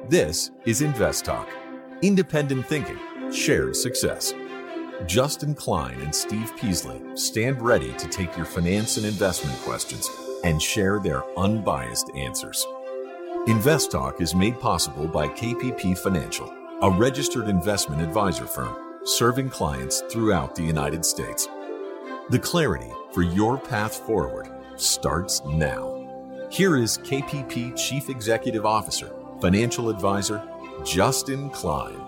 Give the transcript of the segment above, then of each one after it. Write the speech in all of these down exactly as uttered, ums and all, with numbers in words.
This is Invest Talk. Independent thinking, shared success. Justin Klein and Steve Peasley stand ready to take your finance and investment questions and share their unbiased answers. Invest Talk is made possible by K P P Financial, a registered investment advisor firm serving clients throughout the United States. The clarity for your path forward starts now. Here is K P P Chief Executive Officer, Financial Advisor, Justin Klein.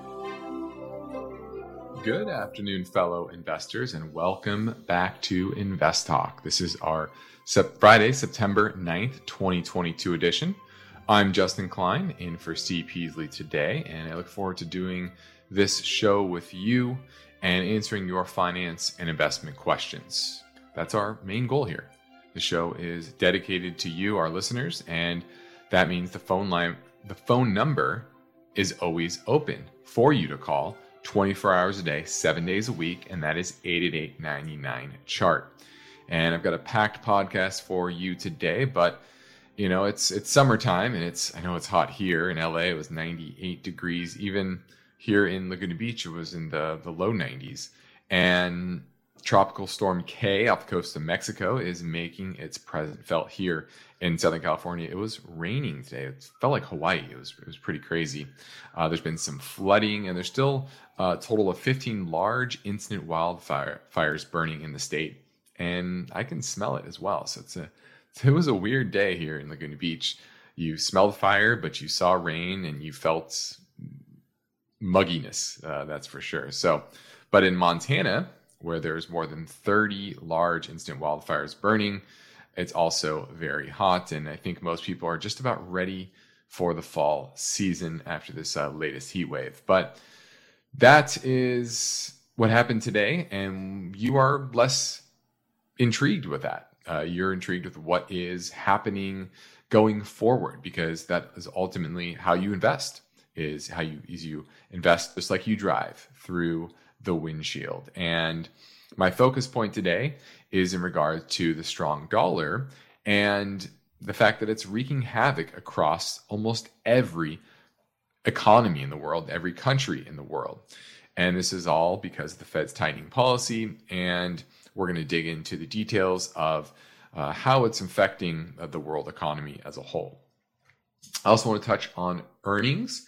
Good afternoon, fellow investors, and welcome back to Invest Talk. This is our Friday, September ninth, twenty twenty-two edition. I'm Justin Klein, in for Steve Peasley today, and I look forward to doing this show with you and answering your finance and investment questions. That's our main goal here. The show is dedicated to you, our listeners, and that means the phone line, the phone number is always open for you to call twenty-four hours a day, seven days a week, and that is eight eight eight, nine nine, C H A R T. And I've got a packed podcast for you today, but you know, it's it's summertime, and it's I know it's hot here in L A. It was ninety-eight degrees. Even here in Laguna Beach, it was in the, the low nineties. And Tropical Storm K off the coast of Mexico is making its presence felt here in Southern California. It was raining today. It felt like Hawaii. It was it was pretty crazy. Uh, there's been some flooding, and there's still a total of fifteen large incident wildfire fires burning in the state, and I can smell it as well. So it's a it was a weird day here in Laguna Beach. You smelled fire, but you saw rain, and you felt mugginess. Uh, that's for sure. So, but in Montana, where there's more than thirty large instant wildfires burning, it's also very hot, and I think most people are just about ready for the fall season after this uh, latest heat wave. But that is what happened today, and you are less intrigued with that. Uh, you're intrigued with what is happening going forward, because that is ultimately how you invest, is how you, is you invest just like you drive through the windshield. And my focus point today is in regard to the strong dollar and the fact that it's wreaking havoc across almost every economy in the world, every country in the world. And this is all because of the Fed's tightening policy, and we're going to dig into the details of uh, how it's affecting uh, the world economy as a whole. I also want to touch on earnings.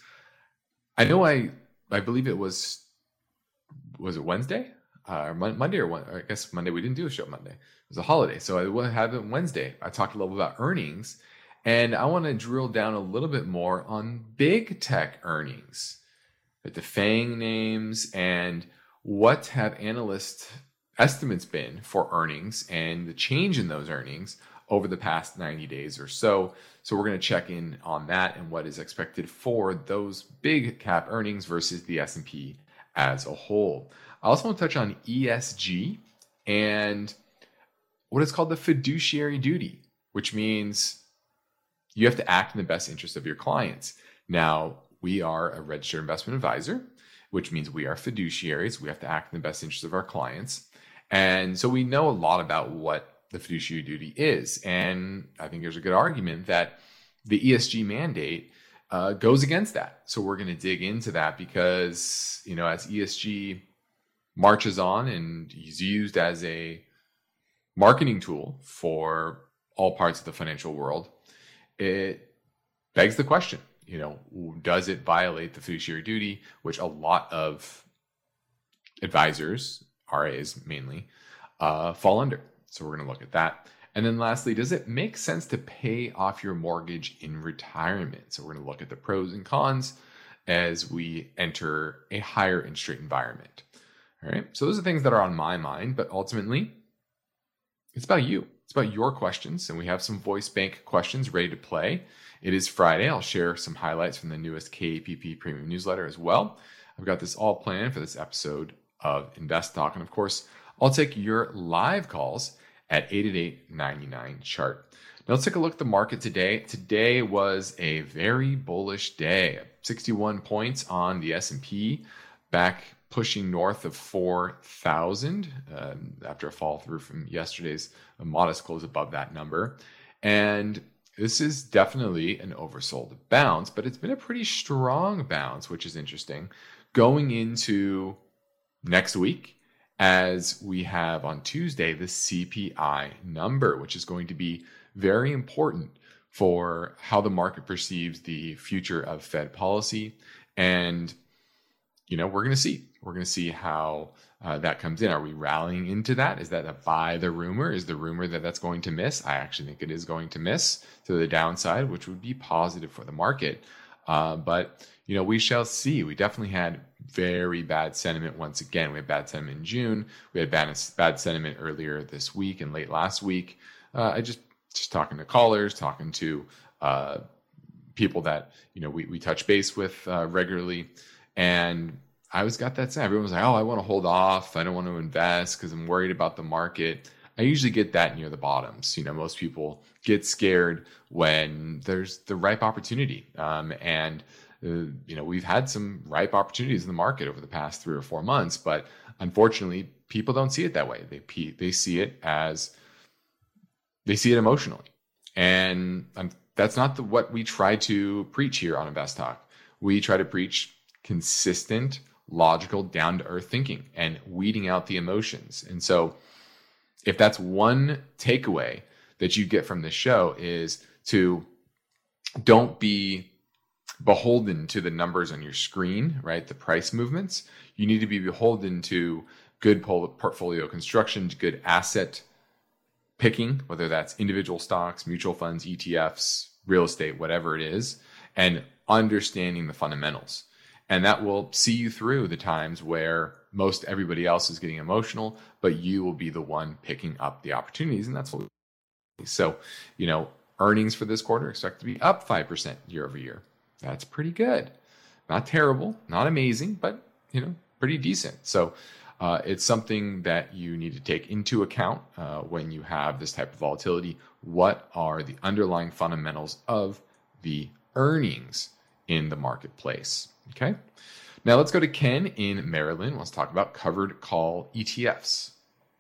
I know I I believe it was was it Wednesday? Uh, or Monday or one, I guess Monday. We didn't do a show Monday. It was a holiday. So I will have it Wednesday. I talked a little bit about earnings, and I want to drill down a little bit more on big tech earnings, the FANG names, and what have analyst estimates been for earnings and the change in those earnings over the past ninety days or so. So we're going to check in on that and what is expected for those big cap earnings versus the S and P as a whole. I also want to touch on E S G and what is called the fiduciary duty, which means you have to act in the best interest of your clients. Now, we are a registered investment advisor, which means we are fiduciaries. We have to act in the best interest of our clients. And so we know a lot about what the fiduciary duty is. And I think there's a good argument that the E S G mandate uh, goes against that. So we're going to dig into that because, you know, as E S G marches on and is used as a marketing tool for all parts of the financial world, it begs the question, you know, does it violate the fiduciary duty, which a lot of advisors, R As mainly, uh, fall under. So we're going to look at that. And then lastly, does it make sense to pay off your mortgage in retirement? So we're going to look at the pros and cons as we enter a higher interest rate environment. All right. So those are things that are on my mind, but ultimately it's about you. It's about your questions. And we have some voice bank questions ready to play. It is Friday. I'll share some highlights from the newest K P P premium newsletter as well. I've got this all planned for this episode of Invest Talk. And of course, I'll take your live calls at eight eight eight, nine nine, C H A R T. Now let's take a look at the market today. Today was a very bullish day. sixty-one points on the S and P, back pushing north of four thousand um, after a fall through from yesterday's a modest close above that number. And this is definitely an oversold bounce, but it's been a pretty strong bounce, which is interesting. Going into next week, as we have on Tuesday, the C P I number, which is going to be very important for how the market perceives the future of Fed policy. And, you know, we're going to see. We're going to see how uh, that comes in. Are we rallying into that? Is that a buy the rumor? Is the rumor that that's going to miss? I actually think it is going to miss to the downside, which would be positive for the market. Uh, but, you know, we shall see. We definitely had very bad sentiment once again. We had bad sentiment in June. We had bad, bad sentiment earlier this week and late last week. Uh, I just, just talking to callers, talking to uh, people that, you know, we, we touch base with uh, regularly. And I always got that sense. Everyone was like, oh, I want to hold off. I don't want to invest because I'm worried about the market. I usually get that near the bottoms. You know, most people get scared when there's the ripe opportunity. Um, and, uh, you know, we've had some ripe opportunities in the market over the past three or four months, but unfortunately, people don't see it that way. They they see it as, they see it emotionally. And um, that's not the, what we try to preach here on Invest Talk. We try to preach consistent, logical, down-to-earth thinking and weeding out the emotions. And so if that's one takeaway that you get from this show is to don't be beholden to the numbers on your screen, right? The price movements. You need to be beholden to good portfolio construction, to good asset picking, whether that's individual stocks, mutual funds, E T Fs, real estate, whatever it is, and understanding the fundamentals. And that will see you through the times where most everybody else is getting emotional, but you will be the one picking up the opportunities. And that's what we So, you know, earnings for this quarter expect to be up five percent year over year. That's pretty good. Not terrible, not amazing, but, you know, pretty decent. So uh, it's something that you need to take into account uh, when you have this type of volatility. What are the underlying fundamentals of the earnings in the marketplace? Okay. Now let's go to Ken in Maryland. Let's talk about covered call E T Fs.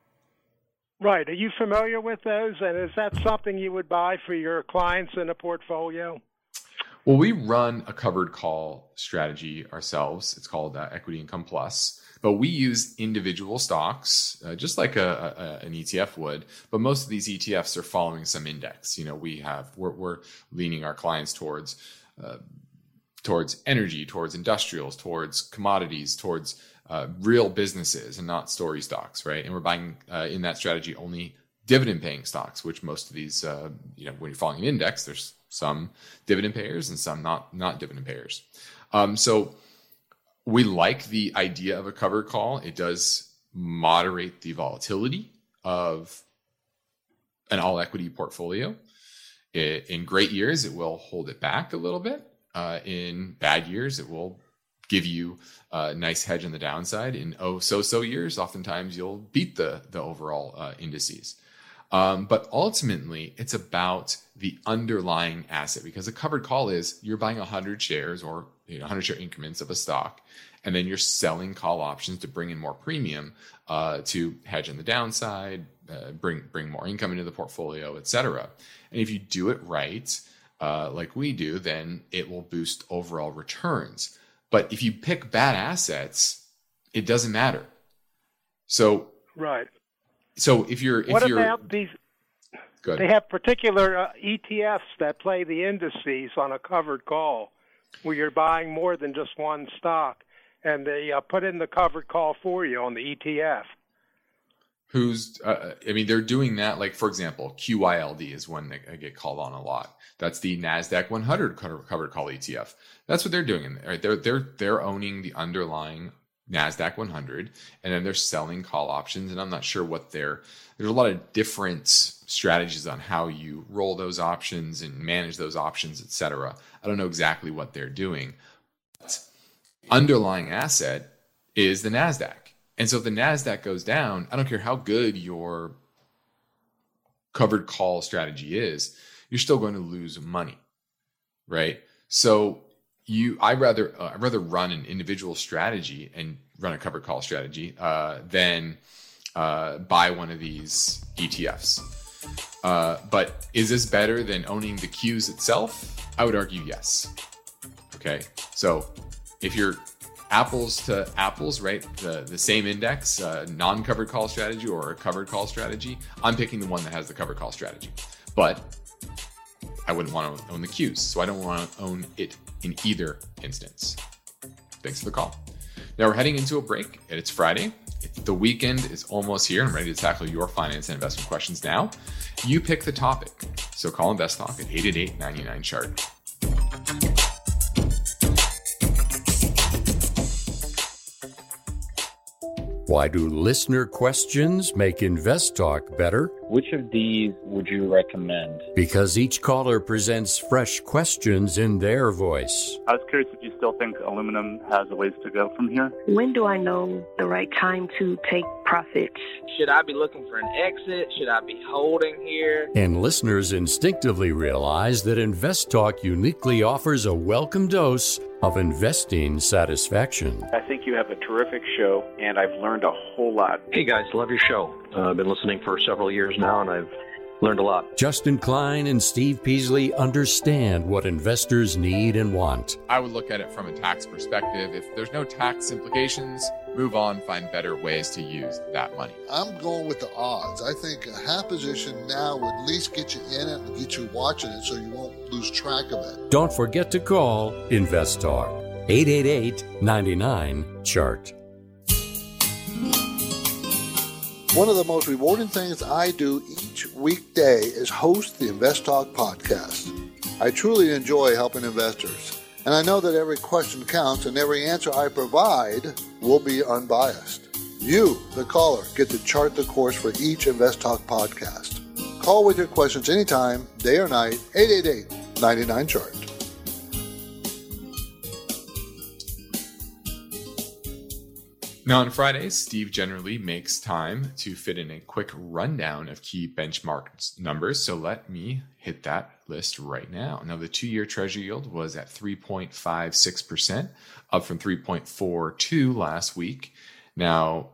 Right. Are you familiar with those? And is that something you would buy for your clients in a portfolio? Well, we run a covered call strategy ourselves. It's called uh, Equity Income Plus. But we use individual stocks, uh, just like a, a, an E T F would. But most of these E T Fs are following some index. You know, we have we're, we're leaning our clients towards uh, towards energy, towards industrials, towards commodities, towards uh, real businesses and not story stocks, right? And we're buying uh, in that strategy only dividend paying stocks, which most of these, uh, you know, when you're following an index, there's some dividend payers and some not, not dividend payers. Um, so we like the idea of a covered call. It does moderate the volatility of an all equity portfolio. It, in great years, it will hold it back a little bit. Uh, in bad years, it will give you a nice hedge on the downside. In oh so so years, oftentimes you'll beat the the overall uh, indices. Um, but ultimately, it's about the underlying asset, because a covered call is you're buying one hundred shares or you know, one hundred share increments of a stock, and then you're selling call options to bring in more premium uh, to hedge on the downside, uh, bring bring more income into the portfolio, et cetera. And if you do it right, Uh, like we do, then it will boost overall returns. But if you pick bad assets, it doesn't matter. So, right. So if you're, if what you're, about these? Good. They have particular uh, E T Fs that play the indices on a covered call, where you're buying more than just one stock, and they uh, put in the covered call for you on the E T F. Who's, uh, I mean, they're doing that. Like, for example, Q Y L D is one that I get called on a lot. That's the NASDAQ one hundred covered call E T F. That's what they're doing. In there. They're, they're, they're owning the underlying NASDAQ one hundred, and then they're selling call options. And I'm not sure what they're, there's a lot of different strategies on how you roll those options and manage those options, et cetera. I don't know exactly what they're doing. But underlying asset is the NASDAQ. And so if the NASDAQ goes down, I don't care how good your covered call strategy is, you're still going to lose money, right? So you, I rather, uh, I'd rather run an individual strategy and run a covered call strategy uh, than uh, buy one of these E T Fs. Uh, but is this better than owning the Qs itself? I would argue yes. Okay, so if you're apples to apples, right, the, the same index, uh, non-covered call strategy or a covered call strategy, I'm picking the one that has the covered call strategy. But I wouldn't want to own the Qs, so I don't want to own it in either instance. Thanks for the call. Now we're heading into a break, and it's Friday. The weekend is almost here. I'm ready to tackle your finance and investment questions now. You pick the topic. So call InvestTalk at eight eight eight, nine nine, chart. Why do listener questions make InvestTalk better? Which of these would you recommend? Because each caller presents fresh questions in their voice. I was curious if you still think aluminum has a ways to go from here. When do I know the right time to take profits? Should I be looking for an exit? Should I be holding here? And listeners instinctively realize that InvestTalk uniquely offers a welcome dose of investing satisfaction. I think you have a terrific show, and I've learned a whole lot. Hey guys, love your show. Uh, I've been listening for several years now, and I've learned a lot. Justin Klein and Steve Peasley understand what investors need and want. I would look at it from a tax perspective. If there's no tax implications, move on, find better ways to use that money. I'm going with the odds. I think a half position now would at least get you in it and get you watching it so you won't lose track of it. Don't forget to call InvestTalk, eight eight eight, nine nine, chart. One of the most rewarding things I do each weekday is host the InvestTalk podcast. I truly enjoy helping investors, and I know that every question counts and every answer I provide will be unbiased. You, the caller, get to chart the course for each InvestTalk podcast. Call with your questions anytime, day or night, eight eight eight, nine nine, chart. Now on Fridays, Steve generally makes time to fit in a quick rundown of key benchmark numbers. So let me hit that list right now. Now the two-year Treasury yield was at three point five six percent, up from three point four two last week. Now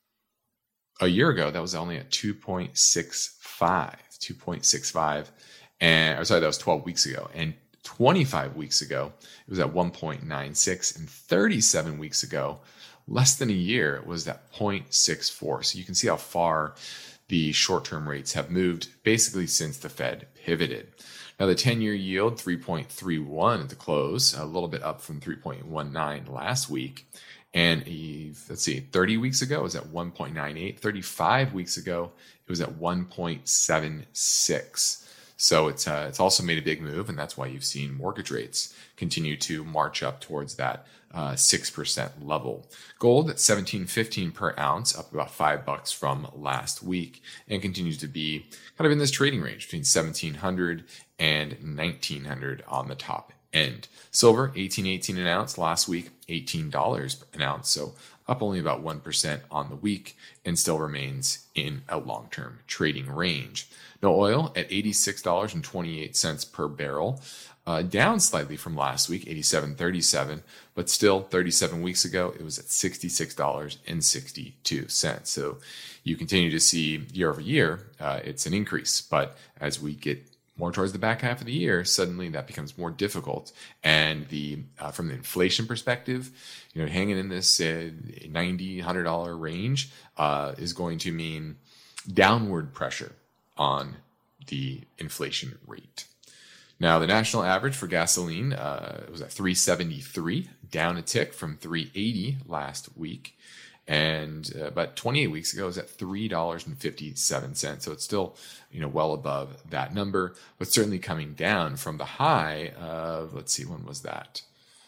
a year ago, that was only at two point six five, two point six five. And, or sorry, that was twelve weeks ago. And twenty-five weeks ago, it was at one point nine six. And thirty-seven weeks ago, less than a year, it was at zero point six four. So you can see how far the short-term rates have moved basically since the Fed pivoted. Now the ten-year yield, three point three one at the close, a little bit up from three point one nine last week. And a, let's see, thirty weeks ago, it was at one point nine eight. thirty-five weeks ago, it was at one point seven six. So it's uh, it's also made a big move, and that's why you've seen mortgage rates continue to march up towards that uh, six percent level. Gold at seventeen fifteen per ounce, up about five bucks from last week, and continues to be kind of in this trading range between seventeen hundred and nineteen hundred on the top end. Silver, eighteen eighteen an ounce last week, eighteen dollars an ounce, so up only about one percent on the week, and still remains in a long-term trading range. No oil at eighty-six dollars and twenty-eight cents per barrel, uh, down slightly from last week, eighty-seven thirty-seven, but still thirty-seven weeks ago, it was at sixty-six dollars and sixty-two cents. So you continue to see year over year, uh, it's an increase, but as we get more towards the back half of the year, suddenly that becomes more difficult. And the uh, from the inflation perspective, you know, hanging in this uh, ninety dollars, one hundred dollars range uh, is going to mean downward pressure on the inflation rate. Now, the national average for gasoline uh, was at three seventy-three, down a tick from three eighty last week. And uh, about twenty-eight weeks ago, it was at three dollars and fifty-seven cents. So it's still, you know, well above that number, but certainly coming down from the high of, let's see, when was that?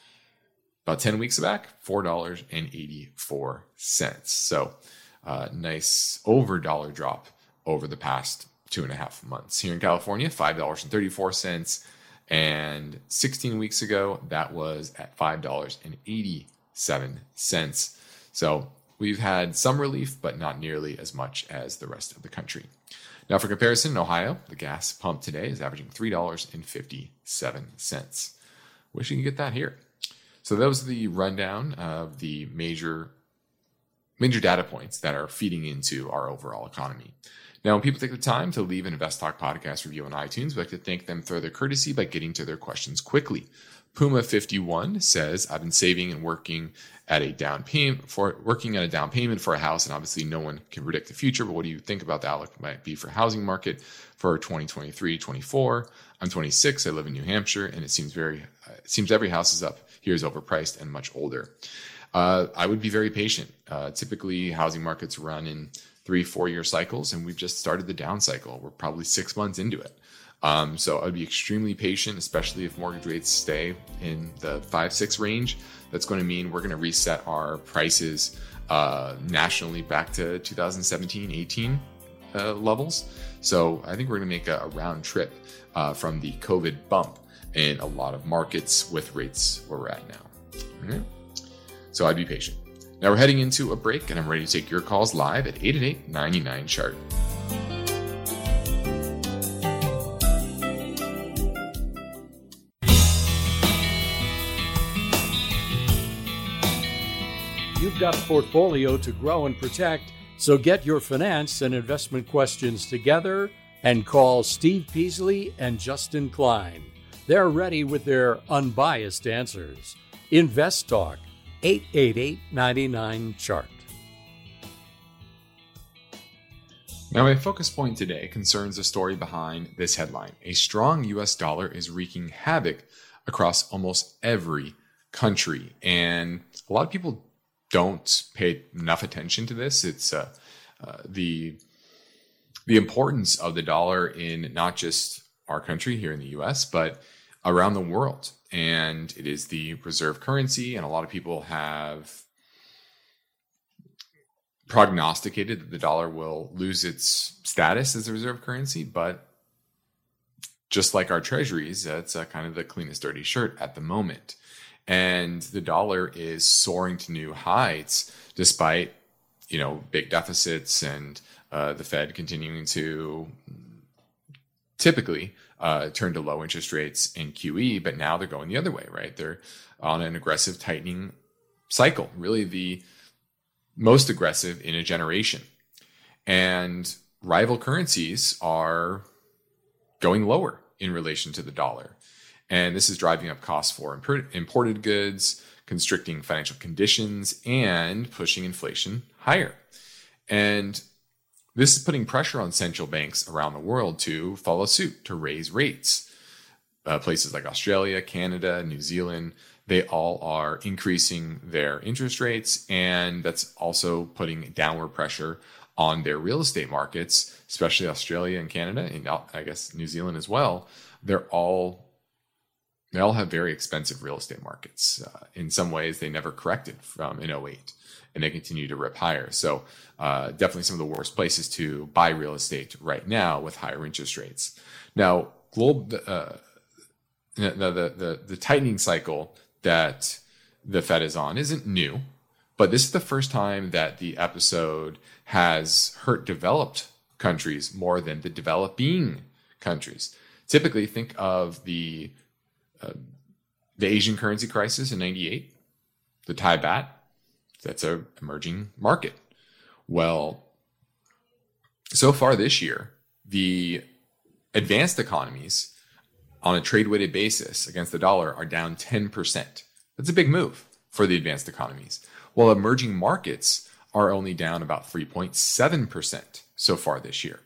About ten weeks back, four dollars and eighty-four cents. So uh, nice over dollar drop over the past two and a half months. Here in California, five dollars and thirty-four cents. And sixteen weeks ago, that was at five dollars and eighty-seven cents. So we've had some relief, but not nearly as much as the rest of the country. Now, for comparison, in Ohio, the gas pump today is averaging three dollars and fifty-seven cents. Wish you could get that here. So that was the rundown of the major, major data points that are feeding into our overall economy. Now, when people take the time to leave an Invest Talk podcast review on iTunes, we'd like to thank them for their courtesy by getting to their questions quickly. Puma fifty-one says, I've been saving and working at a down payment for working at a down payment for a house, and obviously no one can predict the future, but what do you think about the outlook might be for housing market for twenty twenty-three, twenty-four? I'm twenty-six, I live in New Hampshire, and it seems very uh, it seems every house is up here is overpriced and much older. Uh, I would be very patient. Uh, typically, housing markets run in three, four year cycles, and we've just started the down cycle. We're probably six months into it. Um, so I would be extremely patient, especially if mortgage rates stay in the five, six range. That's going to mean we're going to reset our prices uh, nationally back to two thousand seventeen, eighteen uh, levels. So I think we're going to make a, a round trip uh, from the COVID bump in a lot of markets with rates where we're at now. Mm-hmm. So I'd be patient. Now we're heading into a break, and I'm ready to take your calls live at eight eight eight, nine nine, chart. You've got a portfolio to grow and protect, so get your finance and investment questions together and call Steve Peasley and Justin Klein. They're ready with their unbiased answers. Invest Talk, eight eight eight, nine nine, chart. Now, my focus point today concerns the story behind this headline. A strong U S dollar is wreaking havoc across almost every country. And a lot of people don't pay enough attention to this. It's uh, uh, the the importance of the dollar in not just our country here in the U S, but around the world. And it is the reserve currency, and a lot of people have prognosticated that the dollar will lose its status as a reserve currency. But just like our treasuries, it's uh, kind of the cleanest dirty shirt at the moment. And the dollar is soaring to new heights despite, you know, big deficits and uh, the Fed continuing to typically uh, turn to low interest rates in Q E. But now they're going the other way, right? They're on an aggressive tightening cycle, really the most aggressive in a generation. And rival currencies are going lower in relation to the dollar. And this is driving up costs for imported goods, constricting financial conditions, and pushing inflation higher. And this is putting pressure on central banks around the world to follow suit, to raise rates. Uh, places like Australia, Canada, New Zealand, they all are increasing their interest rates, and that's also putting downward pressure on their real estate markets, especially Australia and Canada, and I guess New Zealand as well. They're all They all have very expensive real estate markets. Uh, in some ways, they never corrected from in oh eight, and they continue to rip higher. So uh, definitely some of the worst places to buy real estate right now with higher interest rates. Now, global, uh, the, the, the, the tightening cycle that the Fed is on isn't new, but this is the first time that the episode has hurt developed countries more than the developing countries. Typically, think of the Uh, the Asian currency crisis in ninety-eight, the Thai baht, that's an emerging market. Well, so far this year, the advanced economies on a trade-weighted basis against the dollar are down ten percent. That's a big move for the advanced economies. While emerging markets are only down about three point seven percent so far this year.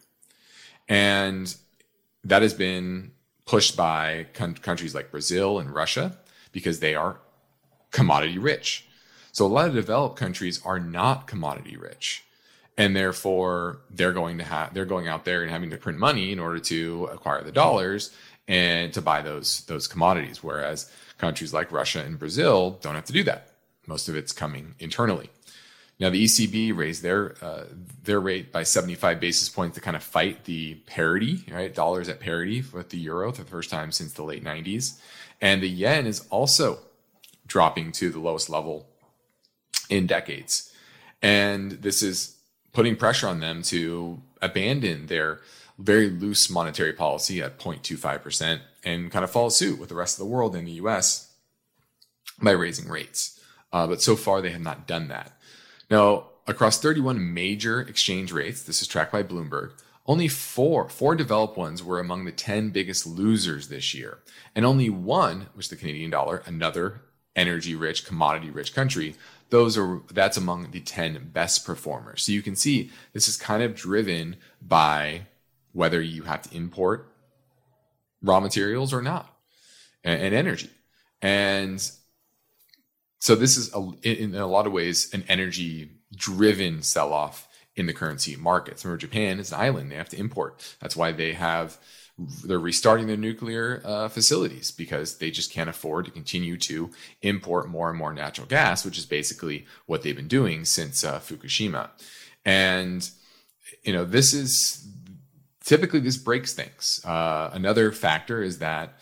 And that has been pushed by con- countries like Brazil and Russia because they are commodity rich. So a lot of developed countries are not commodity rich, and therefore they're going to have they're going out there and having to print money in order to acquire the dollars and to buy those those commodities. Whereas countries like Russia and Brazil don't have to do that. Most of it's coming internally. Now, the E C B raised their uh, their rate by seventy-five basis points to kind of fight the parity, right? Dollars at parity with the euro for the first time since the late nineties. And the yen is also dropping to the lowest level in decades. And this is putting pressure on them to abandon their very loose monetary policy at zero point two five percent and kind of follow suit with the rest of the world in the U S by raising rates. Uh, but so far, they have not done that. Now, across thirty-one major exchange rates, this is tracked by Bloomberg, only four, four developed ones were among the ten biggest losers this year. And only one, which is the Canadian dollar, another energy-rich, commodity-rich country, those are that's among the ten best performers. So you can see this is kind of driven by whether you have to import raw materials or not, and, and energy. And so this is, a, in a lot of ways, an energy-driven sell-off in the currency markets. Remember, Japan is an island. They have to import. That's why they have, they're restarting their nuclear uh, facilities, because they just can't afford to continue to import more and more natural gas, which is basically what they've been doing since uh, Fukushima. And, you know, this is, typically this breaks things. Uh, another factor is that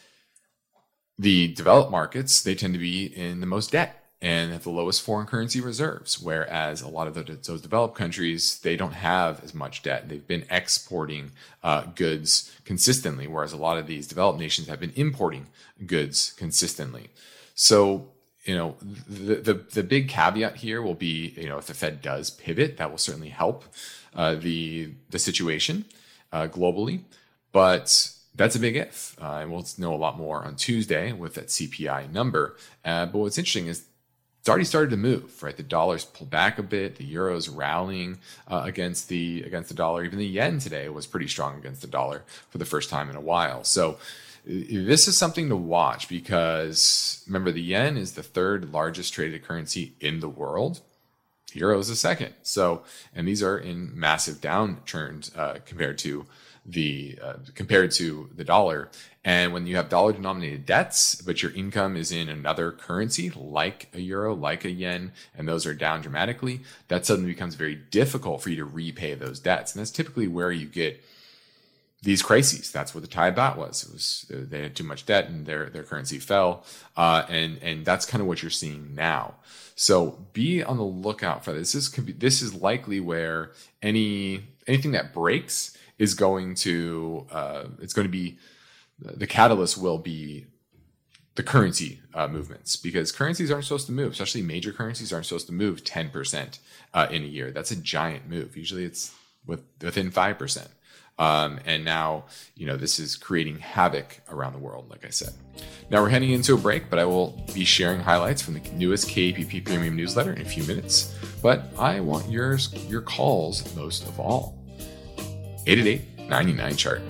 the developed markets, they tend to be in the most debt and have the lowest foreign currency reserves, whereas a lot of the, those developed countries, they don't have as much debt. They've been exporting uh, goods consistently, whereas a lot of these developed nations have been importing goods consistently. So, you know, the the, the big caveat here will be, you know, if the Fed does pivot, that will certainly help uh, the the situation uh, globally, but that's a big if, uh, and we'll know a lot more on Tuesday with that C P I number. Uh, but what's interesting is it's already started to move, right? The dollar's pulled back a bit. The euro's rallying uh, against the against the dollar. Even the yen today was pretty strong against the dollar for the first time in a while. So this is something to watch, because remember, the yen is the third largest traded currency in the world. The euro is the second. So, and these are in massive downturns uh, compared to the uh, compared to the dollar. And when you have dollar denominated debts, but your income is in another currency like a euro, like a yen, and those are down dramatically, that suddenly becomes very difficult for you to repay those debts. And that's typically where you get these crises. That's what the Thai baht was. It was they had too much debt and their their currency fell, uh, and and that's kind of what you're seeing now. So be on the lookout for this. This could be, this is likely where any anything that breaks is going to uh, it's going to be the catalyst will be the currency uh, movements, because currencies aren't supposed to move, especially major currencies aren't supposed to move ten percent uh, in a year. That's a giant move. Usually it's with, within five percent. Um, and now, you know, this is creating havoc around the world, like I said. Now we're heading into a break, but I will be sharing highlights from the newest K A P P Premium newsletter in a few minutes. But I want yours, your calls most of all. eight eight eight, nine nine, chart.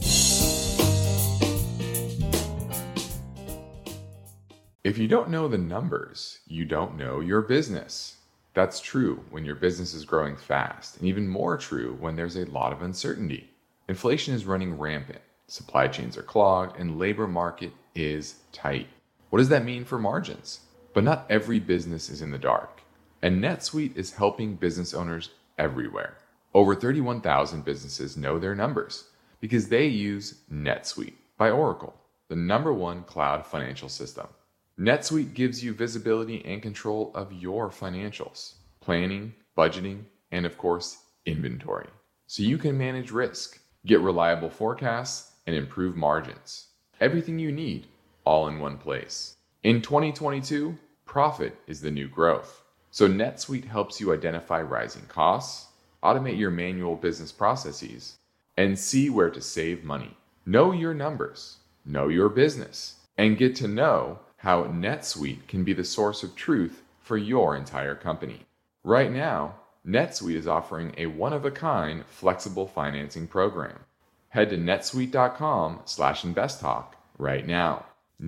If you don't know the numbers, you don't know your business. That's true when your business is growing fast, and even more true when there's a lot of uncertainty. Inflation is running rampant, supply chains are clogged, and labor market is tight. What does that mean for margins? But not every business is in the dark, and NetSuite is helping business owners everywhere. Over thirty-one thousand businesses know their numbers because they use NetSuite by Oracle, the number one cloud financial system. NetSuite gives you visibility and control of your financials, planning, budgeting, and of course, inventory. So you can manage risk, get reliable forecasts, and improve margins. Everything you need, all in one place. In twenty twenty-two, profit is the new growth. So NetSuite helps you identify rising costs, automate your manual business processes, and see where to save money. Know your numbers, know your business, and get to know how NetSuite can be the source of truth for your entire company. Right now, NetSuite is offering a one-of-a-kind flexible financing program. Head to netsuite.com slash investtalk right now.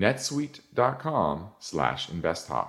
netsuite.com slash investtalk.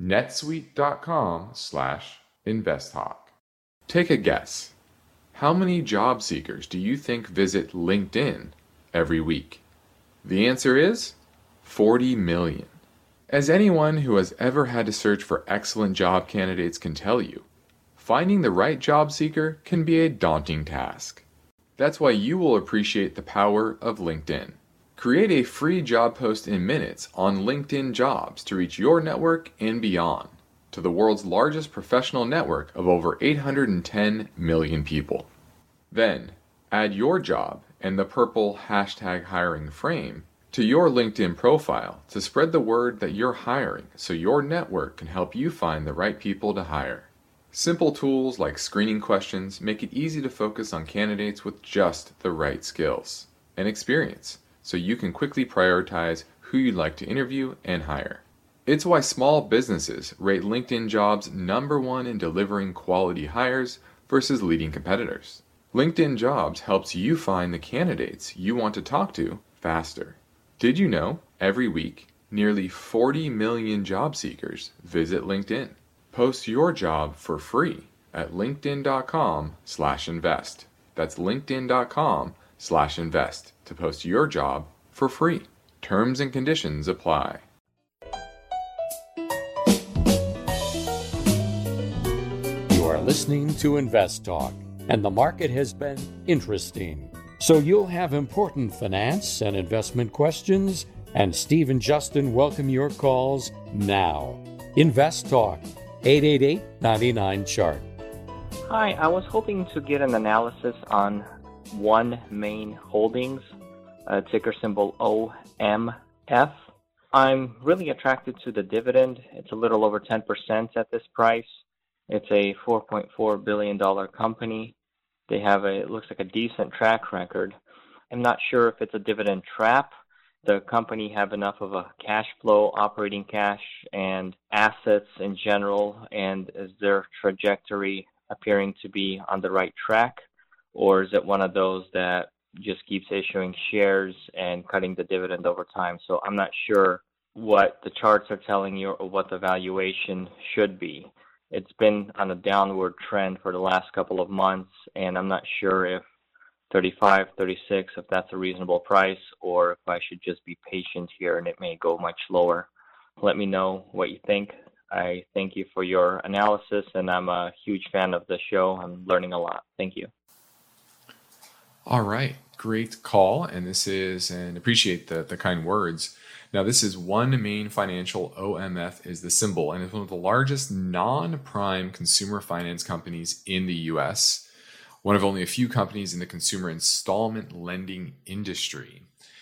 netsuite.com slash investtalk. Take a guess. How many job seekers do you think visit LinkedIn every week? The answer is forty million. As anyone who has ever had to search for excellent job candidates can tell you, finding the right job seeker can be a daunting task. That's why you will appreciate the power of LinkedIn. Create a free job post in minutes on LinkedIn Jobs to reach your network and beyond, to the world's largest professional network of over eight hundred ten million people. Then, add your job and the purple hashtag hiring frame to your LinkedIn profile to spread the word that you're hiring, so your network can help you find the right people to hire. Simple tools like screening questions make it easy to focus on candidates with just the right skills and experience, so you can quickly prioritize who you'd like to interview and hire. It's why small businesses rate LinkedIn Jobs number one in delivering quality hires versus leading competitors. LinkedIn Jobs helps you find the candidates you want to talk to faster. Did you know every week nearly forty million job seekers visit LinkedIn? Post your job for free at linkedin.com slash invest. That's linkedin.com slash invest to post your job for free. Terms and conditions apply. You are listening to Invest Talk, and the market has been interesting. So you'll have important finance and investment questions, and Steve and Justin welcome your calls now. Invest Talk, eight eight eight, nine nine, chart. Hi, I was hoping to get an analysis on One Main Holdings, uh, ticker symbol O M F. I'm really attracted to the dividend. It's a little over ten percent at this price. It's a four point four billion dollars company. They have a, it looks like a decent track record. I'm not sure if it's a dividend trap. The company have enough of a cash flow, operating cash, and assets in general, and is their trajectory appearing to be on the right track? Or is it one of those that just keeps issuing shares and cutting the dividend over time? So I'm not sure what the charts are telling you or what the valuation should be. It's been on a downward trend for the last couple of months, and I'm not sure if thirty-five, thirty-six, if that's a reasonable price, or if I should just be patient here and it may go much lower. Let me know what you think. I thank you for your analysis, and I'm a huge fan of the show. I'm learning a lot. Thank you. All right. Great call. And this is, and appreciate the, the kind words. Now, this is One Main Financial. O M F is the symbol, and it's one of the largest non-prime consumer finance companies in the U S, one of only a few companies in the consumer installment lending industry.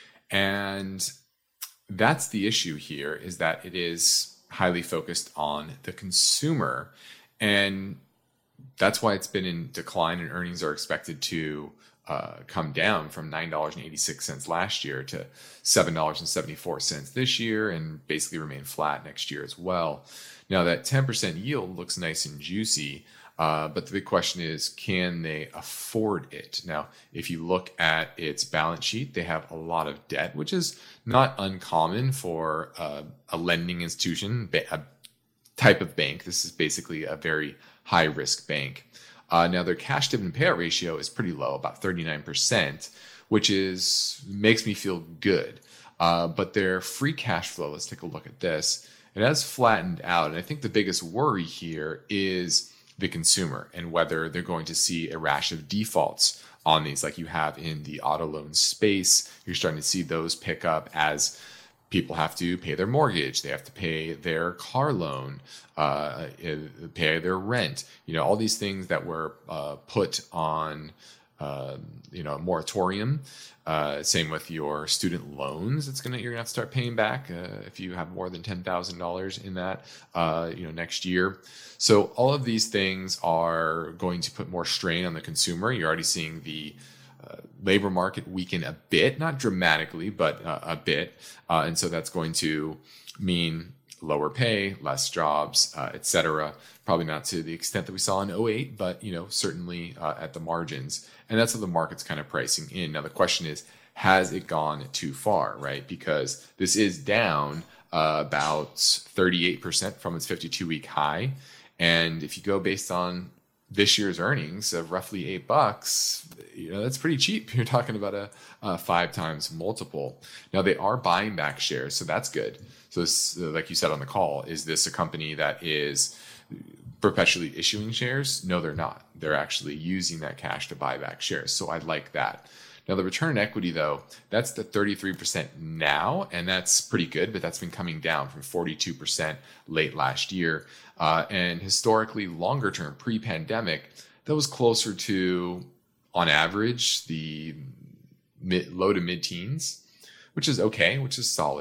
And that's the issue here, is that it is highly focused on the consumer. And that's why it's been in decline, and earnings are expected to uh, come down from nine dollars and eighty-six cents last year to seven dollars and seventy-four cents this year, and basically remain flat next year as well. Now, that ten percent yield looks nice and juicy, uh, but the big question is, can they afford it? Now, if you look at its balance sheet, they have a lot of debt, which is not uncommon for uh, a lending institution, a type of bank. This is basically a very high-risk bank. Uh, now, their cash dividend payout ratio is pretty low, about thirty-nine percent, which is makes me feel good. Uh, but their free cash flow, let's take a look at this. It has flattened out. And I think the biggest worry here is the consumer and whether they're going to see a rash of defaults on these like you have in the auto loan space. You're starting to see those pick up as people have to pay their mortgage, they have to pay their car loan, uh, pay their rent. You know, all these things that were uh, put on, uh, you know, a moratorium. Uh, same with your student loans. It's gonna you're gonna have to start paying back uh, if you have more than ten thousand dollars in that, uh, you know, next year. So all of these things are going to put more strain on the consumer. You're already seeing the Uh, labor market weaken a bit, not dramatically, but uh, a bit. Uh, and so that's going to mean lower pay, less jobs, uh, et cetera. Probably not to the extent that we saw in oh eight, but, you know, certainly uh, at the margins. And that's what the market's kind of pricing in. Now, the question is, has it gone too far, right? Because this is down uh, about thirty-eight percent from its fifty-two week high. And if you go based on this year's earnings of roughly eight bucks, you know, that's pretty cheap. You're talking about a, a five times multiple. Now, they are buying back shares, so that's good. So this, like you said on the call, is this a company that is perpetually issuing shares? No, they're not. They're actually using that cash to buy back shares. So I like that. Now, the return on equity, though, that's the thirty-three percent now, and that's pretty good, but that's been coming down from forty-two percent late last year. Uh, and historically, longer term, pre-pandemic, that was closer to, on average, the mid, low to mid-teens, which is okay, which is solid.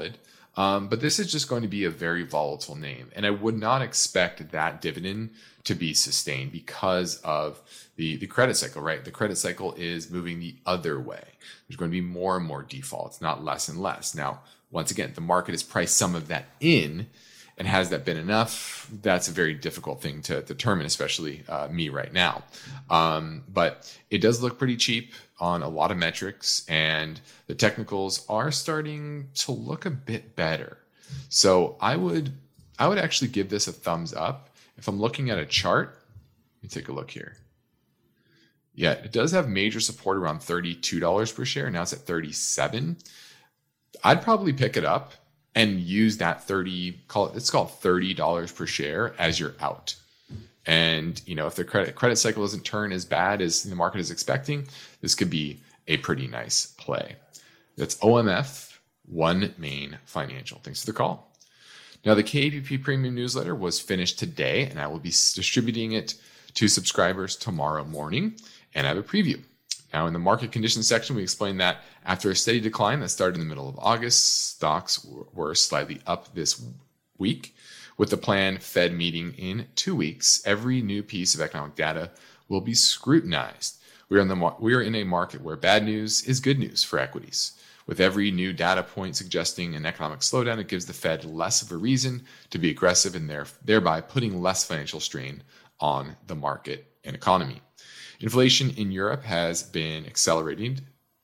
Um, but this is just going to be a very volatile name. And I would not expect that dividend to be sustained because of the, the credit cycle, right? The credit cycle is moving the other way. There's going to be more and more defaults, not less and less. Now, once again, the market has priced some of that in. And has that been enough? That's a very difficult thing to determine, especially uh, me right now. Um, but it does look pretty cheap on a lot of metrics, and the technicals are starting to look a bit better. So I would, I would actually give this a thumbs up. If I'm looking at a chart, let me take a look here. Yeah, it does have major support around thirty-two dollars per share. Now it's at thirty-seven. I'd probably pick it up and use that thirty, call it, it's called thirty dollars per share as your out. And, you know, if the credit credit cycle doesn't turn as bad as the market is expecting, this could be a pretty nice play. That's O M F, One Main Financial. Thanks for the call. Now, the K A P P Premium Newsletter was finished today, and I will be distributing it to subscribers tomorrow morning, and I have a preview. Now, in the market conditions section, we explained that after a steady decline that started in the middle of August, stocks were slightly up this week. With the planned Fed meeting in two weeks, every new piece of economic data will be scrutinized. We are in the we are in a market where bad news is good news for equities. With every new data point suggesting an economic slowdown, it gives the Fed less of a reason to be aggressive and there, thereby putting less financial strain on the market and economy. Inflation in Europe has been accelerated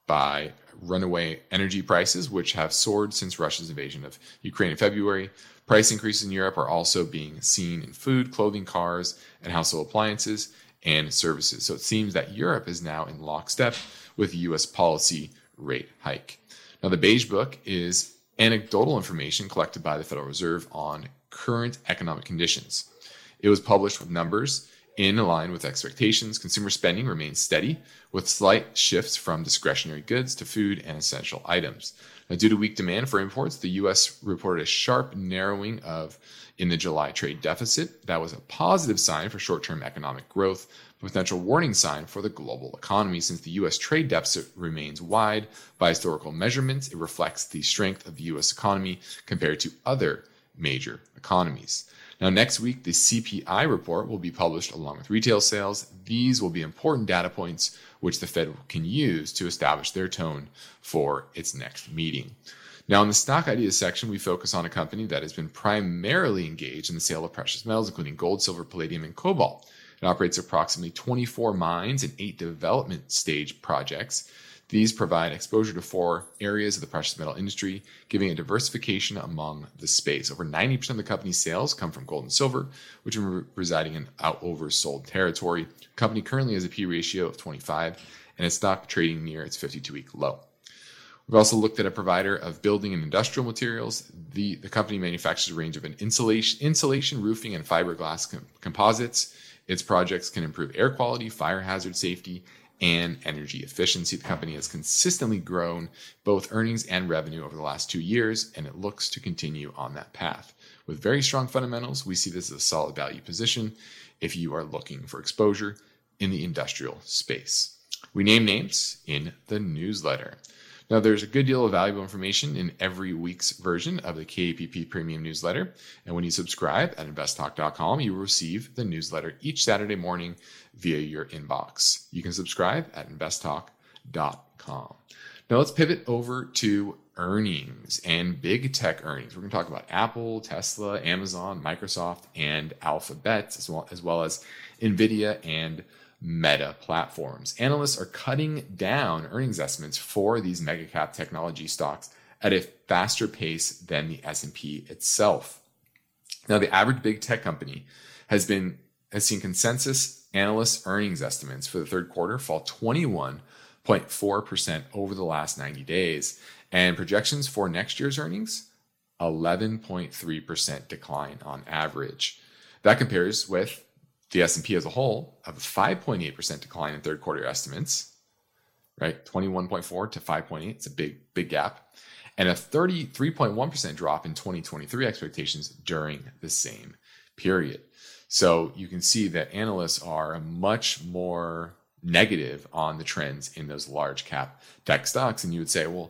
by runaway energy prices, which have soared since Russia's invasion of Ukraine in February. Price increases in Europe are also being seen in food, clothing, cars, and household appliances and services. So it seems that Europe is now in lockstep with the U S policy rate hike. Now, the Beige Book is anecdotal information collected by the Federal Reserve on current economic conditions. It was published with numbers in line with expectations. Consumer spending remains steady, with slight shifts from discretionary goods to food and essential items. Now, due to weak demand for imports, the U S reported a sharp narrowing of in the July trade deficit. That was a positive sign for short-term economic growth, a potential warning sign for the global economy. Since the U S trade deficit remains wide by historical measurements, it reflects the strength of the U S economy compared to other major economies. Now, next week, the C P I report will be published along with retail sales. These will be important data points which the Fed can use to establish their tone for its next meeting. Now, in the stock ideas section, we focus on a company that has been primarily engaged in the sale of precious metals, including gold, silver, palladium, and cobalt. It operates approximately twenty-four mines and eight development stage projects. These provide exposure to four areas of the precious metal industry, giving a diversification among the space. Over ninety percent of the company's sales come from gold and silver, which are residing in out oversold territory. The company currently has a P ratio of twenty-five, and its stock trading near its fifty-two-week low. We've also looked at a provider of building and industrial materials. The, the company manufactures a range of an insulation, insulation, roofing, and fiberglass com- composites. Its projects can improve air quality, fire hazard safety, and energy efficiency. The company has consistently grown both earnings and revenue over the last two years, and it looks to continue on that path. With very strong fundamentals, we see this as a solid value position if you are looking for exposure in the industrial space. We name names in the newsletter. Now, there's a good deal of valuable information in every week's version of the K A P P Premium Newsletter. And when you subscribe at invest talk dot com, you will receive the newsletter each Saturday morning via your inbox. You can subscribe at invest talk dot com. Now, let's pivot over to earnings and big tech earnings. We're going to talk about Apple, Tesla, Amazon, Microsoft, and Alphabet, as well as, well as NVIDIA and Meta platforms. Analysts are cutting down earnings estimates for these mega cap technology stocks at a faster pace than the S and P itself. Now, the average big tech company has been has seen consensus analyst earnings estimates for the third quarter fall twenty-one point four percent over the last ninety days, and projections for next year's earnings eleven point three percent decline on average. That compares with the S and P as a whole of a five point eight percent decline in third quarter estimates, right? twenty-one point four to five point eight. It's a big, big gap. And a thirty-three point one percent drop in twenty twenty-three expectations during the same period. So you can see that analysts are much more negative on the trends in those large cap tech stocks. And you would say, well,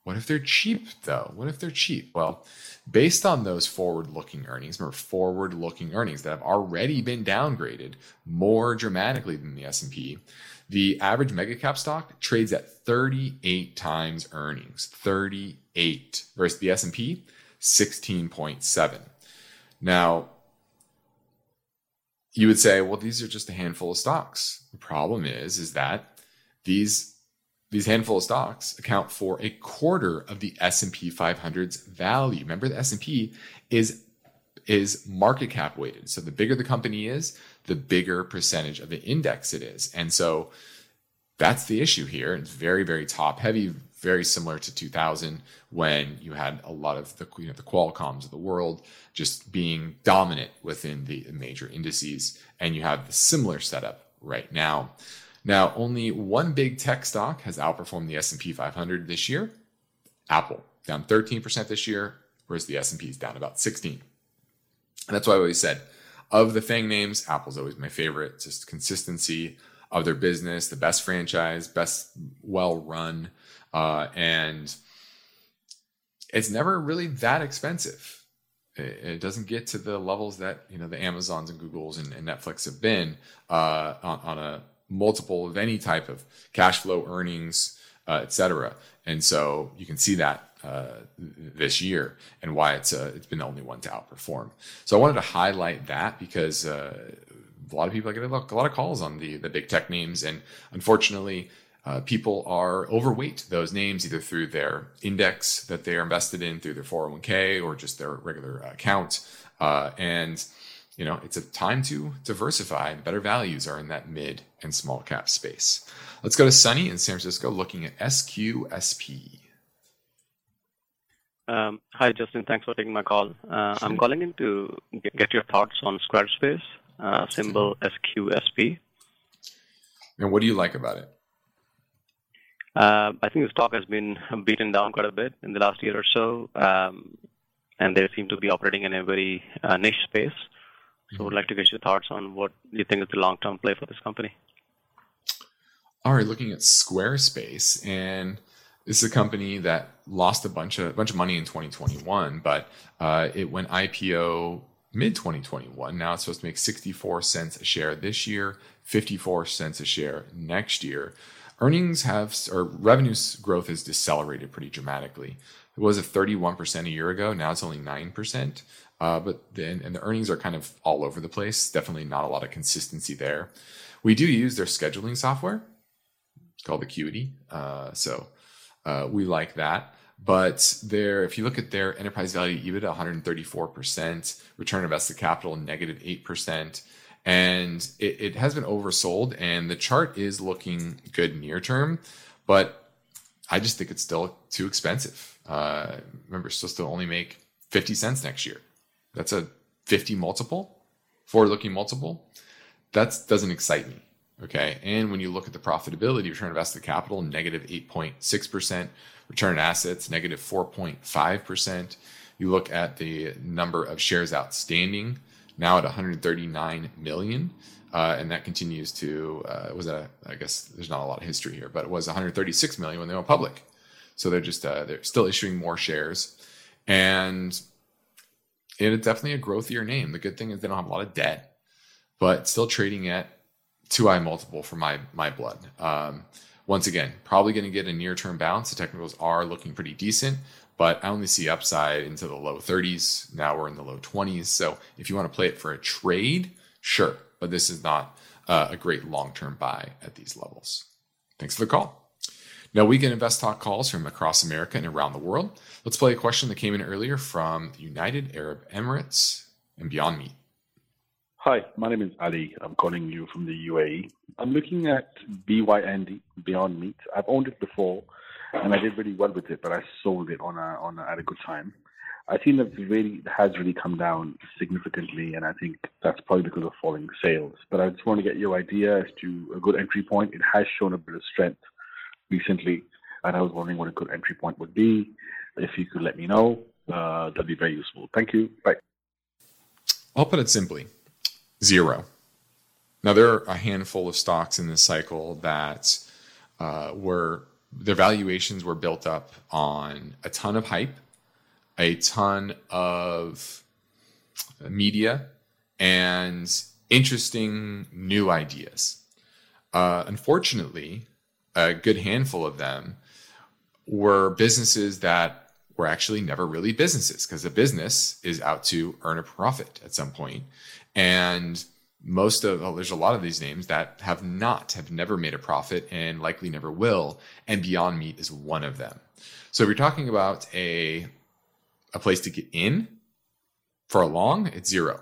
What if they're cheap, though? What if they're cheap? Well, based on those forward-looking earnings, remember forward-looking earnings that have already been downgraded more dramatically than the S and P, the average mega cap stock trades at thirty-eight times earnings, thirty-eight, versus the S and P, sixteen point seven. Now, you would say, well, these are just a handful of stocks. The problem is, is that these These handful of stocks account for a quarter of the S and P five hundred's value. Remember, the S and P is, is market cap weighted. So the bigger the company is, the bigger percentage of the index it is. And so that's the issue here. It's very, very top heavy, very similar to two thousand when you had a lot of the, you know, the Qualcomms of the world just being dominant within the major indices. And you have the similar setup right now. Now, only one big tech stock has outperformed the S and P five hundred this year. Apple, down thirteen percent this year, whereas the S and P is down about sixteen. And that's why I always said, of the FANG names, Apple's always my favorite. It's just consistency of their business, the best franchise, best well-run, uh, and it's never really that expensive. It, it doesn't get to the levels that, you know, the Amazons and Googles and, and Netflix have been uh, on, on a multiple of any type of cash flow, earnings, uh, et cetera. And so you can see that uh, this year and why it's uh, it's been the only one to outperform. So I wanted to highlight that because uh, a lot of people get a lot of calls on the, the big tech names. And unfortunately, uh, people are overweight those names either through their index that they are invested in, through their four oh one k or just their regular account. Uh, and You know, it's a time to diversify. Better values are in that mid and small cap space. Let's go to Sunny in San Francisco looking at S Q S P. Um, hi, Justin. Thanks for taking my call. Uh, I'm calling in to get your thoughts on Squarespace, uh, symbol S Q S P. And what do you like about it? Uh, I think the stock has been beaten down quite a bit in the last year or so, um, and they seem to be operating in a very uh, niche space. So I would like to get your thoughts on what you think is the long-term play for this company. All right, looking at Squarespace, and this is a company that lost a bunch of bunch of money in twenty twenty-one, but uh, it went I P O mid twenty twenty-one. Now it's supposed to make sixty-four cents a share this year, fifty-four cents a share next year. Earnings have, or revenues growth has decelerated pretty dramatically. It was at thirty-one percent a year ago. Now it's only nine percent. Uh, but then, and the earnings are kind of all over the place. Definitely not a lot of consistency there. We do use their scheduling software. It's called Acuity. Uh, so uh, we like that. But their, if you look at their enterprise value EBITDA, one hundred thirty-four percent, return on invested capital, negative eight percent. And it, it has been oversold, and the chart is looking good near term, but I just think it's still too expensive. Uh, remember, it's supposed to only make fifty cents next year. That's a fifty multiple, forward-looking multiple. That doesn't excite me, okay? And when you look at the profitability, return on invested capital, negative eight point six percent, return on assets, negative four point five percent. You look at the number of shares outstanding, now at one hundred thirty-nine million, uh, and that continues to, uh, it was a, I guess there's not a lot of history here, but it was one hundred thirty-six million when they went public. So they're just, uh, they're still issuing more shares. And it's definitely a growthier name. The good thing is they don't have a lot of debt, but still trading at too high multiple for my my blood. Um, once again, probably going to get a near-term bounce. The technicals are looking pretty decent, but I only see upside into the low thirties. Now we're in the low twenties. So if you want to play it for a trade, sure. But this is not uh, a great long-term buy at these levels. Thanks for the call. Now, we get Invest Talk calls from across America and around the world. Let's play a question that came in earlier from the United Arab Emirates and Beyond Meat. Hi, my name is Ali. I'm calling you from the U A E. I'm looking at B Y N D, Beyond Meat. I've owned it before, and I did really well with it, but I sold it on a, on a, at a good time. I think that it really has really come down significantly, and I think that's probably because of falling sales. But I just want to get your idea as to a good entry point. It has shown a bit of strength recently, and I was wondering what a good entry point would be. If you could let me know, uh, that'd be very useful. Thank you. Bye. I'll put it simply, zero. Now, there are a handful of stocks in this cycle that uh, were their valuations were built up on a ton of hype, a ton of media, and interesting new ideas. Uh, unfortunately, a good handful of them were businesses that were actually never really businesses, because a business is out to earn a profit at some point. And most of, oh, there's a lot of these names that have not, have never made a profit and likely never will. And Beyond Meat is one of them. So if you're talking about a, a place to get in for a long, it's zero.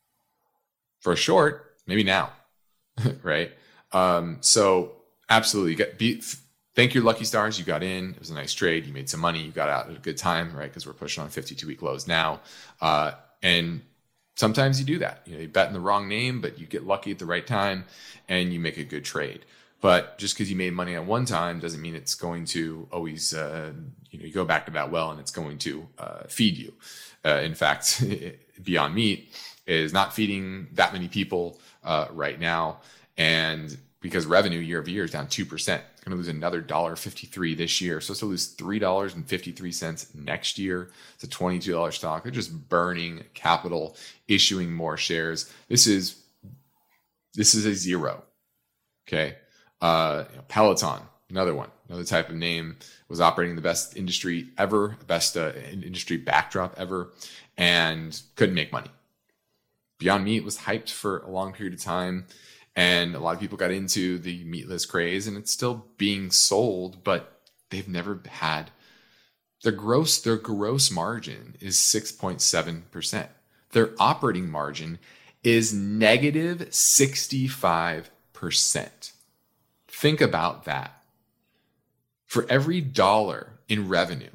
For a short, maybe now, right? Um, so absolutely, you get, be, thank your lucky stars. You got in. It was a nice trade. You made some money. You got out at a good time, right? Because we're pushing on fifty-two week lows now. Uh, and sometimes you do that. You know, you bet in the wrong name, but you get lucky at the right time and you make a good trade. But just because you made money at one time doesn't mean it's going to always, uh, you know, you go back to that well and it's going to uh, feed you. Uh, in fact, Beyond Meat is not feeding that many people uh, right now. And because revenue year over year is down two percent, it's going to lose another one dollar fifty-three this year. So it's to lose three dollars and fifty-three cents next year. It's a twenty-two dollars stock. They're just burning capital, issuing more shares. This is, this is a zero. Okay. Uh, you know, Peloton, another one, another type of name, was operating the best industry ever, the best uh, industry backdrop ever, and couldn't make money. Beyond Meat was hyped for a long period of time, and a lot of people got into the meatless craze, and it's still being sold, but they've never had their gross, their gross margin is six point seven percent. Their operating margin is negative sixty-five percent. Think about that. For every dollar in revenue,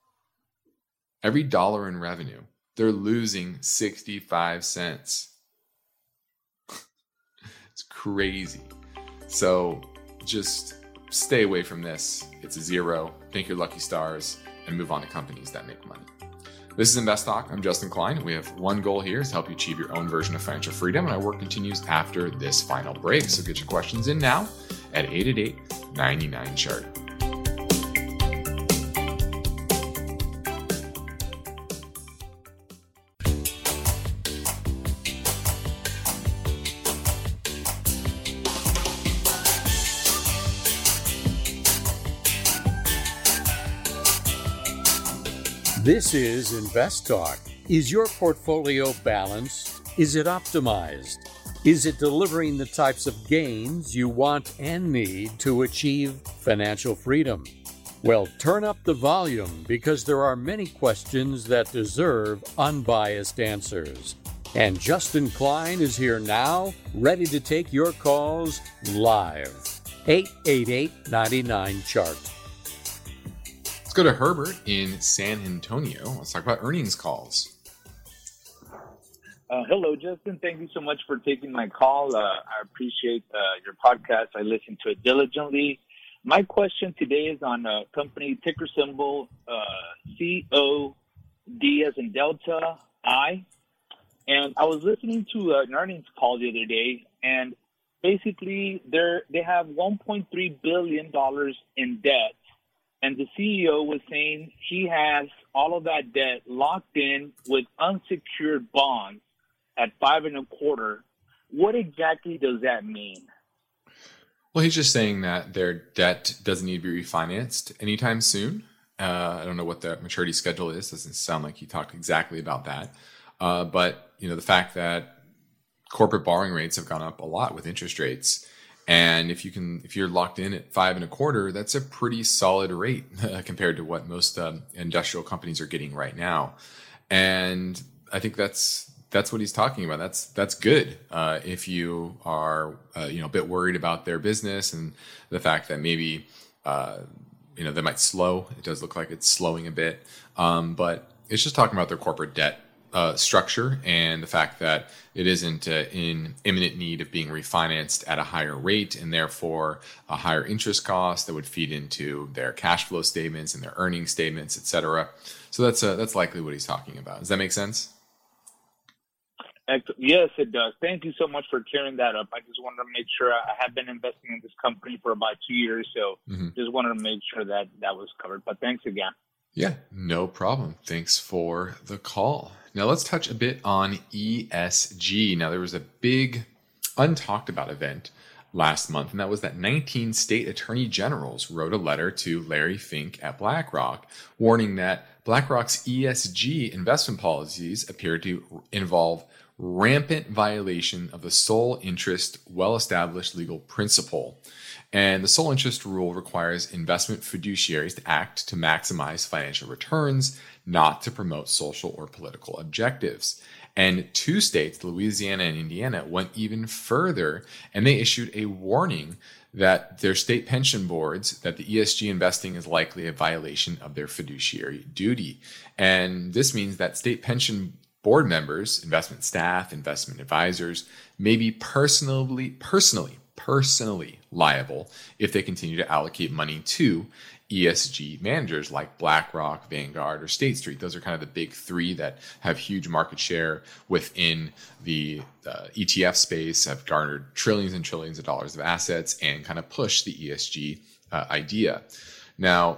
every dollar in revenue, they're losing sixty-five cents. It's crazy. So just stay away from this. It's a zero. Thank your lucky stars and move on to companies that make money. This is Invest Talk. I'm Justin Klein. We have one goal here is to help you achieve your own version of financial freedom, and our work continues after this final break. So get your questions in now at eight eight eight, nine nine, chart. This is Invest Talk. Is your portfolio balanced? Is it optimized? Is it delivering the types of gains you want and need to achieve financial freedom? Well, turn up the volume, because there are many questions that deserve unbiased answers. And Justin Klein is here now, ready to take your calls live. eight eight eight, nine nine, chart. Let's go to Herbert in San Antonio. Let's talk about earnings calls. Uh, hello, Justin. Thank you so much for taking my call. Uh, I appreciate uh, your podcast. I listen to it diligently. My question today is on a company ticker symbol uh, C O D as in Delta I. And I was listening to an earnings call the other day, and basically they're, they have one point three billion dollars in debt. And the C E O was saying he has all of that debt locked in with unsecured bonds at five and a quarter. What exactly does that mean? Well, he's just saying that their debt doesn't need to be refinanced anytime soon. Uh, I don't know what the maturity schedule is. Doesn't sound like he talked exactly about that. Uh, but you know, the fact that corporate borrowing rates have gone up a lot with interest rates. And if you can, if you're locked in at five and a quarter, that's a pretty solid rate compared to what most um, industrial companies are getting right now. And I think that's that's what he's talking about. That's that's good uh, if you are uh, you know a bit worried about their business and the fact that maybe uh, you know they might slow. It does look like it's slowing a bit, um, but it's just talking about their corporate debt Uh, structure and the fact that it isn't uh, in imminent need of being refinanced at a higher rate and therefore a higher interest cost that would feed into their cash flow statements and their earnings statements, et cetera. So that's uh, that's likely what he's talking about. Does that make sense? Yes, it does. Thank you so much for clearing that up. I just wanted to make sure. I have been investing in this company for about two years, so mm-hmm. just wanted to make sure that that was covered. But thanks again. Yeah, no problem. Thanks for the call. Now let's touch a bit on E S G. Now there was a big untalked about event last month, and that was that nineteen state attorney generals wrote a letter to Larry Fink at BlackRock, warning that BlackRock's E S G investment policies appear to involve rampant violation of the sole interest well-established legal principle. And the sole interest rule requires investment fiduciaries to act to maximize financial returns, not to promote social or political objectives. And two states, Louisiana and Indiana, went even further, and they issued a warning that their state pension boards, that the E S G investing is likely a violation of their fiduciary duty. And this means that state pension board members, investment staff, investment advisors may be personally, personally, personally liable if they continue to allocate money to E S G managers like BlackRock, Vanguard, or State Street. Those are kind of the big three that have huge market share within the uh, E T F space, have garnered trillions and trillions of dollars of assets, and kind of push the E S G uh, idea. Now,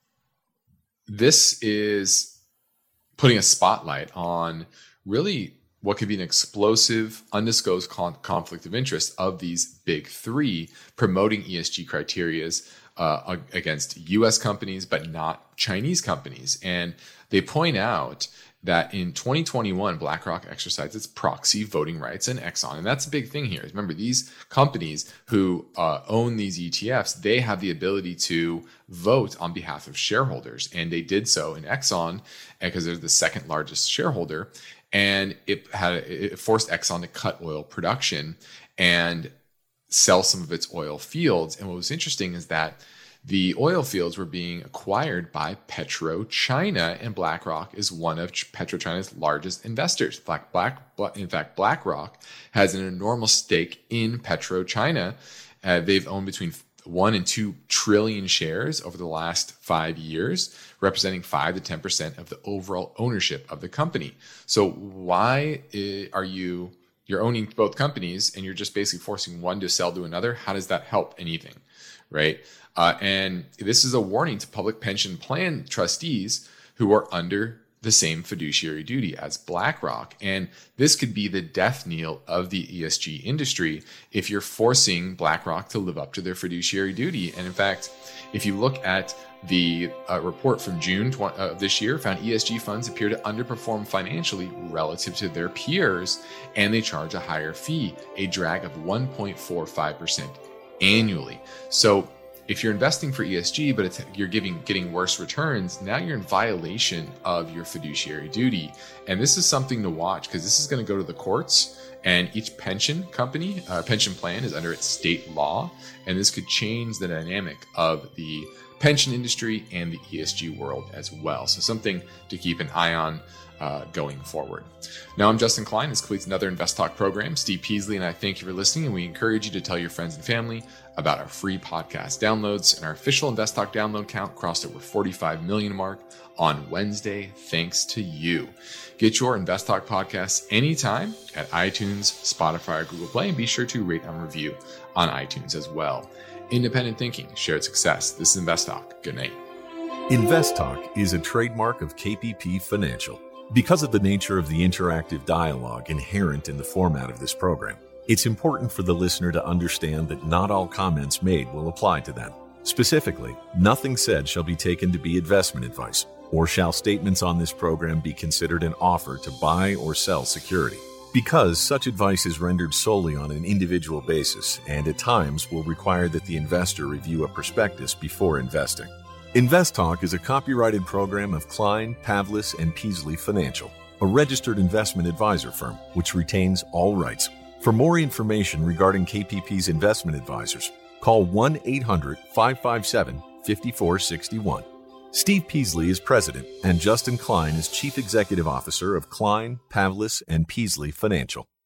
this is putting a spotlight on really what could be an explosive, undisclosed con- conflict of interest of these big three promoting E S G criterias uh, against U S companies, but not Chinese companies. And they point out that in twenty twenty-one, BlackRock exercised its proxy voting rights in Exxon. And that's a big thing here. Remember, these companies who uh, own these E T Fs, they have the ability to vote on behalf of shareholders. And they did so in Exxon because they're the second largest shareholder. And it had it forced Exxon to cut oil production and sell some of its oil fields. And what was interesting is that the oil fields were being acquired by PetroChina, and BlackRock is one of PetroChina's largest investors. Black, Black, in fact, BlackRock has an enormous stake in PetroChina. Uh, they've owned between one and two trillion shares over the last five years, representing five to ten percent of the overall ownership of the company. So why are you you're owning both companies and you're just basically forcing one to sell to another? How does that help anything, right? Uh, and this is a warning to public pension plan trustees who are under the same fiduciary duty as BlackRock. And this could be the death knell of the E S G industry if you're forcing BlackRock to live up to their fiduciary duty. And in fact, if you look at the uh, report from June of uh, this year, found E S G funds appear to underperform financially relative to their peers, and they charge a higher fee, a drag of one point four five percent annually. So if you're investing for E S G, but it's, you're giving getting worse returns, now you're in violation of your fiduciary duty. And this is something to watch because this is going to go to the courts, and each pension company, uh, pension plan is under its state law. And this could change the dynamic of the pension industry and the E S G world as well. So something to keep an eye on uh, going forward. Now, I'm Justin Klein. This completes another Invest Talk program. Steve Peasley and I thank you for listening, and we encourage you to tell your friends and family about our free podcast downloads. And our official Invest Talk download count crossed over forty-five million mark on Wednesday, thanks to you. Get your Invest Talk podcasts anytime at iTunes, Spotify, or Google Play, and be sure to rate and review on iTunes as well. Independent thinking, shared success. This is Invest Talk. Good night. Invest Talk is a trademark of K P P Financial. Because of the nature of the interactive dialogue inherent in the format of this program, it's important for the listener to understand that not all comments made will apply to them. Specifically, nothing said shall be taken to be investment advice, or shall statements on this program be considered an offer to buy or sell security. Because such advice is rendered solely on an individual basis and at times will require that the investor review a prospectus before investing. Invest Talk is a copyrighted program of Klein, Pavlis, and Peasley Financial, a registered investment advisor firm which retains all rights. For more information regarding K P P's investment advisors, call one eight hundred, five five seven, five four six one. Steve Peasley is president, and Justin Klein is chief executive officer of Klein, Pavlis, and Peasley Financial.